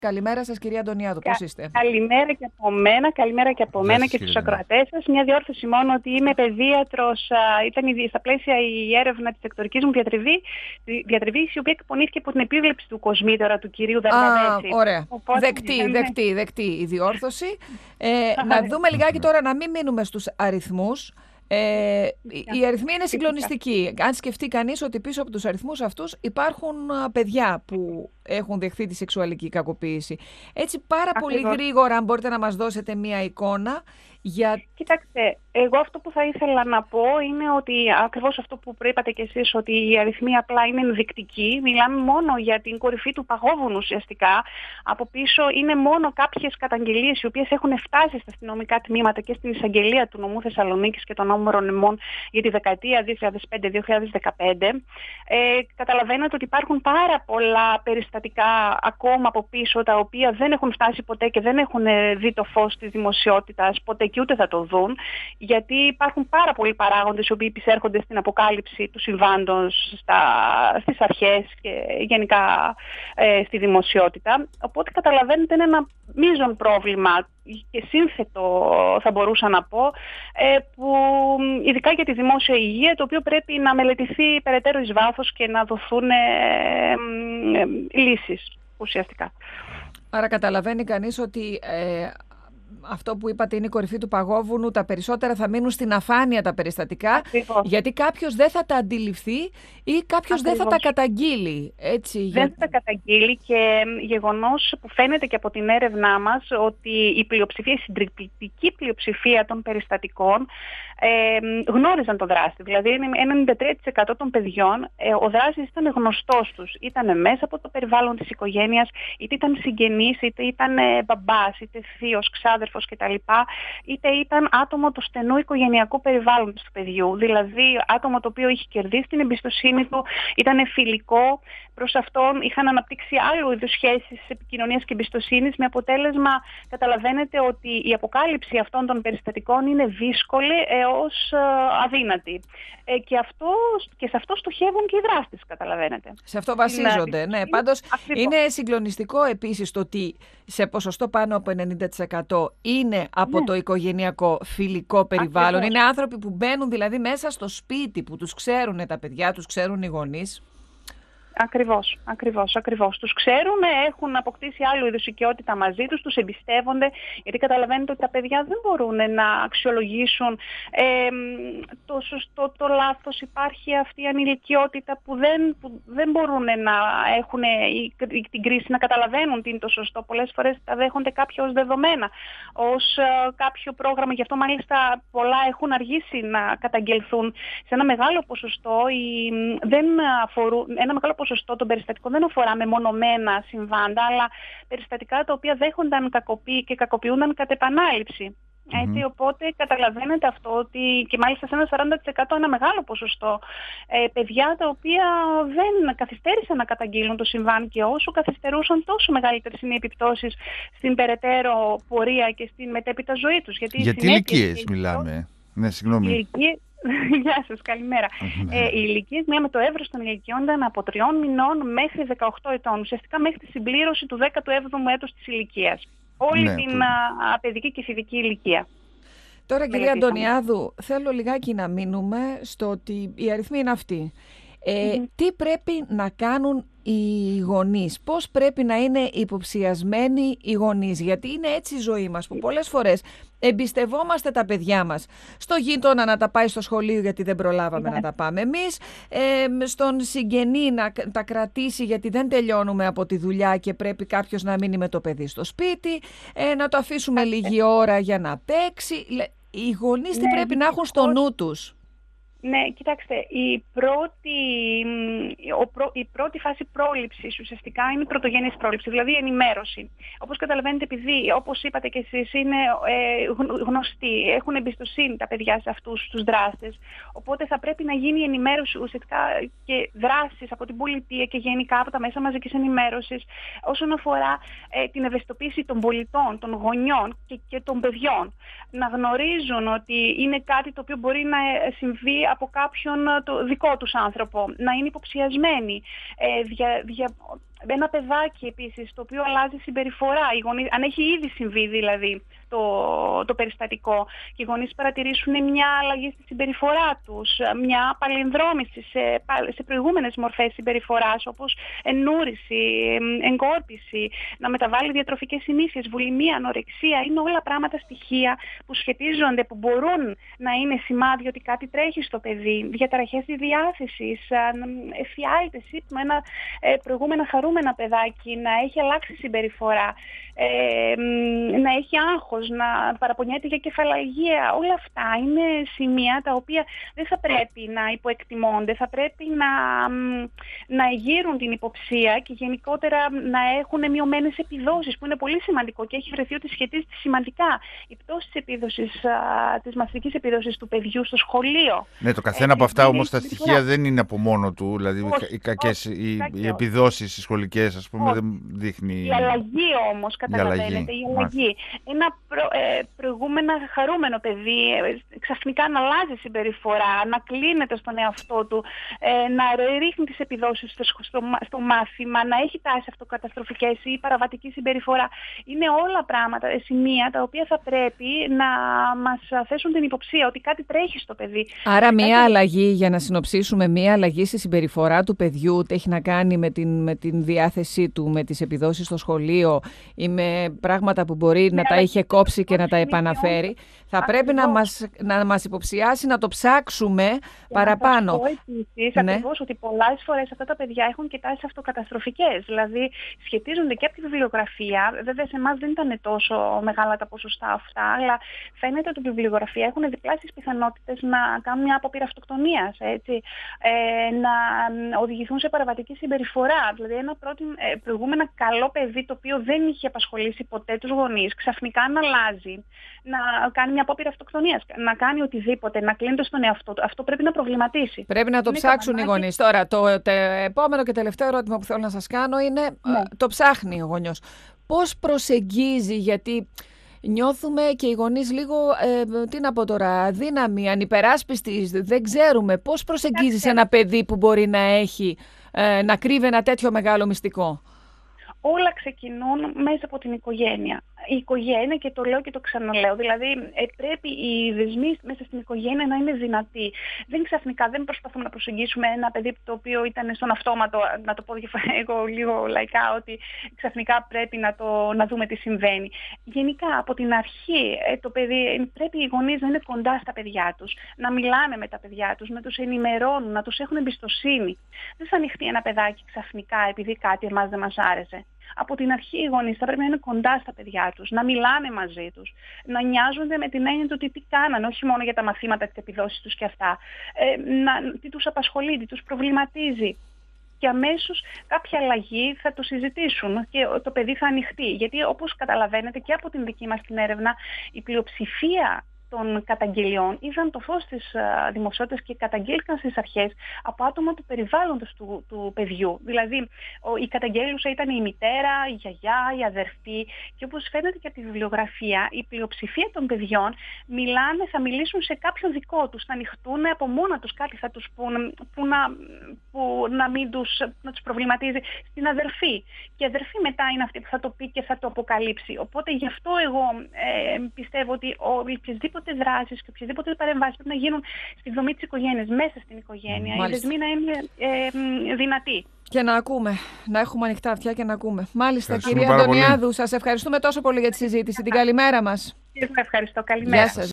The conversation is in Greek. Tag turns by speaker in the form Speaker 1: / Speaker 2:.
Speaker 1: Καλημέρα σας, κυρία Αντωνιάδου. Πώς είστε?
Speaker 2: Καλημέρα και από μένα και στους ακροατές σας. Μια διόρθωση μόνο, ότι είμαι παιδίατρος. Ήταν στα πλαίσια η έρευνα της εκτορικής μου διατριβής, η οποία εκπονήθηκε από την επίβλεψη του Κοσμήτωρα του κυρίου Δαρβαδέση.
Speaker 1: Ωραία. Οπότε, δεκτή η διόρθωση. Να δούμε λιγάκι τώρα, να μην μείνουμε στους αριθμούς. Οι αριθμοί είναι συγκλονιστικοί. Αν σκεφτεί κανείς ότι πίσω από τους αριθμούς αυτούς υπάρχουν παιδιά που έχουν δεχθεί τη σεξουαλική κακοποίηση. Έτσι πάρα πολύ γρήγορα, αν μπορείτε να μας δώσετε μία εικόνα για...
Speaker 2: Κοιτάξτε, εγώ αυτό που θα ήθελα να πω είναι ότι ακριβώς αυτό που προείπατε κι εσείς, ότι οι αριθμοί απλά είναι ενδεικτικοί. Μιλάμε μόνο για την κορυφή του παγόβουνου ουσιαστικά. Από πίσω είναι μόνο κάποιες καταγγελίες οι οποίες έχουν φτάσει στα αστυνομικά τμήματα και στην εισαγγελία του νομού Θεσσαλονίκης και των όμορων νεμών για τη δεκαετία 2005-2015. Καταλαβαίνετε ότι υπάρχουν πάρα πολλά περιστατικά ακόμα από πίσω, τα οποία δεν έχουν φτάσει ποτέ και δεν έχουν δει το φως της δημοσιότητας ποτέ και ούτε θα το δουν, γιατί υπάρχουν πάρα πολλοί παράγοντες οι οποίοι επισέρχονται στην αποκάλυψη του συμβάντος στις αρχές και γενικά στη δημοσιότητα. Οπότε καταλαβαίνετε, είναι ένα μείζον πρόβλημα και σύνθετο, θα μπορούσα να πω, που ειδικά για τη δημόσια υγεία, το οποίο πρέπει να μελετηθεί περαιτέρω εις βάθος και να δοθούν λύσεις ουσιαστικά.
Speaker 1: Άρα καταλαβαίνει κανείς ότι αυτό που είπατε είναι η κορυφή του παγόβουνου, τα περισσότερα θα μείνουν στην αφάνεια τα περιστατικά.
Speaker 2: Ακριβώς.
Speaker 1: Γιατί κάποιος δεν θα τα αντιληφθεί ή κάποιος δεν θα τα καταγγείλει.
Speaker 2: Δεν θα τα καταγγείλει, και γεγονός που φαίνεται και από την έρευνά μας, ότι η συντριπτική πλειοψηφία των περιστατικών γνώριζαν τον δράστη. Δηλαδή 93% των παιδιών ο δράστης ήταν γνωστός τους. Ήταν μέσα από το περιβάλλον της οικογένειας, είτε ήταν συγγενής, είτε ήταν μπαμπάς, είτε θείος, ξάδερφος κτλ. Είτε ήταν άτομο του στενού οικογενειακού περιβάλλοντος του παιδιού. Δηλαδή άτομο το οποίο είχε κερδίσει την εμπιστοσύνη του, ήταν φιλικό προς αυτόν, είχαν αναπτύξει άλλου είδους σχέσεις επικοινωνίας και εμπιστοσύνης, με αποτέλεσμα, καταλαβαίνετε, ότι η αποκάλυψη αυτών των περιστατικών είναι δύσκολη έως αδύνατη. Και σε αυτό στοχεύουν και οι δράστες, καταλαβαίνετε.
Speaker 1: Σε αυτό βασίζονται, ναι. Πάντως είναι συγκλονιστικό επίσης το ότι σε ποσοστό πάνω από 90% είναι από το οικογενειακό φιλικό περιβάλλον. Ακριβώς. Είναι άνθρωποι που μπαίνουν δηλαδή μέσα στο σπίτι, που τους ξέρουν τα παιδιά, τους ξέρουν οι γονείς.
Speaker 2: Ακριβώς. Τους ξέρουν, έχουν αποκτήσει άλλου είδους οικειότητα μαζί τους, τους εμπιστεύονται, γιατί καταλαβαίνετε ότι τα παιδιά δεν μπορούν να αξιολογήσουν το σωστό, το λάθος. Υπάρχει αυτή η ανηλικιότητα που δεν μπορούν να έχουν την κρίση, να καταλαβαίνουν τι είναι το σωστό. Πολλές φορές τα δέχονται κάποια ως δεδομένα, ως κάποιο πρόγραμμα. Γι' αυτό μάλιστα πολλά έχουν αργήσει να καταγγελθούν. Σε ένα μεγάλο ποσοστό ένα μεγάλο ποσοστό των περιστατικών δεν αφορά μεμονωμένα συμβάντα, αλλά περιστατικά τα οποία δέχονταν και κακοποιούνταν κατ' επανάληψη. Έτσι, οπότε καταλαβαίνετε αυτό, ότι και μάλιστα σε ένα 40% ένα μεγάλο ποσοστό παιδιά τα οποία δεν καθυστέρησαν να καταγγείλουν το συμβάν, και όσο καθυστερούσαν τόσο μεγαλύτερες είναι οι επιπτώσεις στην περαιτέρω πορεία και στην μετέπειτα ζωή τους.
Speaker 3: Για τι ηλικίες μιλάμε? Ναι, συγγνώμη.
Speaker 2: Γεια σας, καλημέρα. Οι ηλικίες, με το εύρος των ηλικιών, ήταν από 3 μηνών μέχρι 18 ετών, ουσιαστικά μέχρι τη συμπλήρωση του 17ου έτους της ηλικίας. Όλη την παιδική και φοιτική ηλικία.
Speaker 1: Τώρα, κυρία Αντωνιάδου, θέλω λιγάκι να μείνουμε στο ότι οι αριθμοί είναι αυτοί. Τι πρέπει να κάνουν οι γονείς, πώς πρέπει να είναι υποψιασμένοι οι γονείς, γιατί είναι έτσι η ζωή μας, που πολλές φορές εμπιστευόμαστε τα παιδιά μας στο γείτονα να τα πάει στο σχολείο γιατί δεν προλάβαμε να τα πάμε εμείς, στον συγγενή να τα κρατήσει γιατί δεν τελειώνουμε από τη δουλειά και πρέπει κάποιος να μείνει με το παιδί στο σπίτι, να το αφήσουμε λίγη ώρα για να παίξει. Οι γονείς τι πρέπει να έχουν στο νου τους?
Speaker 2: Ναι, κοιτάξτε, η πρώτη φάση πρόληψης ουσιαστικά είναι η πρωτογενής πρόληψη, δηλαδή η ενημέρωση. Όπως καταλαβαίνετε, επειδή, όπως είπατε και εσείς, είναι γνωστοί, έχουν εμπιστοσύνη τα παιδιά σε αυτούς τους δράστες, οπότε θα πρέπει να γίνει η ενημέρωση ουσιαστικά και δράσεις από την πολιτεία και γενικά από τα μέσα μαζικής ενημέρωσης όσον αφορά την ευαισθητοποίηση των πολιτών, των γονιών και των παιδιών. Να γνωρίζουν ότι είναι κάτι το οποίο μπορεί να συμβεί από κάποιον το δικό τους άνθρωπο, να είναι υποψιασμένοι. ένα παιδάκι επίσης το οποίο αλλάζει συμπεριφορά, αν έχει ήδη συμβεί δηλαδή το περιστατικό και οι γονείς παρατηρήσουν μια αλλαγή στη συμπεριφορά τους, μια παλινδρόμηση σε προηγούμενες μορφές συμπεριφοράς όπως εννούρηση, εγκόρπιση, να μεταβάλει διατροφικές συνήθειες, βουλημία, ανορεξία, είναι όλα πράγματα, στοιχεία που σχετίζονται, που μπορούν να είναι σημάδι ότι κάτι τρέχει στο παιδί, διαταραχές της διάθεσης, εφιάλτες, ύπνο, ένα προηγούμενα χαρούμενα παιδάκι να έχει αλλάξει συμπεριφορά, να έχει άγχος, να παραπονιέται για κεφαλαγία. Όλα αυτά είναι σημεία τα οποία δεν θα πρέπει να υποεκτιμώνται, θα πρέπει να εγείρουν την υποψία και γενικότερα να έχουν μειωμένες επιδόσεις, που είναι πολύ σημαντικό και έχει βρεθεί ότι σχετίζεται σημαντικά η πτώση της επίδοσης, της μαθητικής επίδοσης του παιδιού στο σχολείο.
Speaker 3: Ναι, το καθένα από αυτά όμως τα στοιχεία δεν είναι από μόνο του, δηλαδή οι επιδόσεις οι σχολικές, ας πούμε, δεν δείχνει...
Speaker 2: Η αλλαγή όμως, καταλαβαίνετε, η αλλαγή. Ένα προηγούμενα χαρούμενο παιδί ξαφνικά να αλλάζει συμπεριφορά, να κλείνεται στον εαυτό του, να ρίχνει τις επιδόσεις στο μάθημα, να έχει τάσεις αυτοκαταστροφικές ή παραβατική συμπεριφορά. Είναι όλα πράγματα, σημεία τα οποία θα πρέπει να μας θέσουν την υποψία ότι κάτι τρέχει στο παιδί.
Speaker 1: Άρα μία αλλαγή, για να συνοψίσουμε, μία αλλαγή στη συμπεριφορά του παιδιού έχει να κάνει με την διάθεσή του, με τις επιδόσεις στο σχολείο ή με πράγματα που μπορεί να τα είχε κόψει και να τα επαναφέρει. Θα πρέπει να μας υποψιάσει, να το ψάξουμε παραπάνω.
Speaker 2: Να πω επίσης ακριβώς ότι πολλές φορές αυτά τα παιδιά έχουν και τάσεις αυτοκαταστροφικές. Δηλαδή σχετίζονται και από τη βιβλιογραφία. Βέβαια σε εμάς δεν ήταν τόσο μεγάλα τα ποσοστά αυτά, αλλά φαίνεται ότι η βιβλιογραφία έχουν διπλάσιες πιθανότητες να κάνουν μια απόπειρα αυτοκτονίας, να οδηγηθούν σε παραβατική συμπεριφορά. Δηλαδή ένα προηγούμενα καλό παιδί το οποίο δεν είχε απασχολήσει ποτέ τους γονείς, ξαφνικά να αλλάζει, να κάνει μια απόπειρα αυτοκτονίας, να κάνει οτιδήποτε, να κλείνεται στον εαυτό του. Αυτό πρέπει να προβληματίσει.
Speaker 1: Πρέπει να το ψάξουν οι γονείς. Τώρα, το επόμενο και τελευταίο ερώτημα που θέλω να σας κάνω είναι, το ψάχνει ο γονιός. Πώς προσεγγίζει, γιατί νιώθουμε και οι γονείς λίγο, τι να πω τώρα, αδύναμοι, ανυπεράσπιστοι, δεν ξέρουμε. Πώς προσεγγίζεις ένα παιδί που μπορεί να έχει, να κρύβει ένα τέτοιο μεγάλο μυστικό?
Speaker 2: Όλα ξεκινούν μέσα από την οικογένεια. Η οικογένεια, και το λέω και το ξαναλέω, δηλαδή πρέπει οι δεσμοί μέσα στην οικογένεια να είναι δυνατοί. Δεν ξαφνικά, δεν προσπαθούμε να προσεγγίσουμε ένα παιδί το οποίο ήταν στον αυτόματο, να το πω εγώ λίγο λαϊκά, ότι ξαφνικά πρέπει να δούμε τι συμβαίνει. Γενικά, από την αρχή, το παιδί, πρέπει οι γονείς να είναι κοντά στα παιδιά τους, να μιλάνε με τα παιδιά τους, να τους ενημερώνουν, να τους έχουν εμπιστοσύνη. Δεν θα ανοιχτεί ένα παιδάκι ξαφνικά επειδή κάτι εμάς δεν μας άρεσε. Από την αρχή οι γονείς θα πρέπει να είναι κοντά στα παιδιά τους, να μιλάνε μαζί τους, να νοιάζονται με την έννοια του τι κάνανε, όχι μόνο για τα μαθήματα, τις επιδόσεις τους και αυτά, τι τους απασχολεί, τι τους προβληματίζει. Και αμέσως κάποια αλλαγή θα το συζητήσουν και το παιδί θα ανοιχτεί. Γιατί όπως καταλαβαίνετε και από την δική μας την έρευνα, η πλειοψηφία των καταγγελιών είδαν το φως της δημοσιότητας και καταγγέλθηκαν στις αρχές από άτομα του περιβάλλοντος του παιδιού. Δηλαδή, η καταγγέλουσα ήταν η μητέρα, η γιαγιά, η αδερφή, και όπως φαίνεται και από τη βιβλιογραφία, η πλειοψηφία των παιδιών θα μιλήσουν σε κάποιον δικό τους, θα ανοιχτούν από μόνα τους, κάτι θα τους πούν να τους προβληματίζει, στην αδερφή. Και η αδερφή μετά είναι αυτή που θα το πει και θα το αποκαλύψει. Οπότε γι' αυτό εγώ πιστεύω ότι οποιασδήποτε δράσεις και οποιασδήποτε παρεμβάσεις πρέπει να γίνουν στη δομή της οικογένειας, μέσα στην οικογένεια. Οι δεσμοί να είναι δυνατοί.
Speaker 1: Και να ακούμε, να έχουμε ανοιχτά αυτιά και να ακούμε. Μάλιστα, κυρία Αντωνιάδου, σας ευχαριστούμε τόσο πολύ για τη συζήτηση. Την καλημέρα μας.
Speaker 2: Ευχαριστώ, καλημέρα.
Speaker 1: Γεια σας.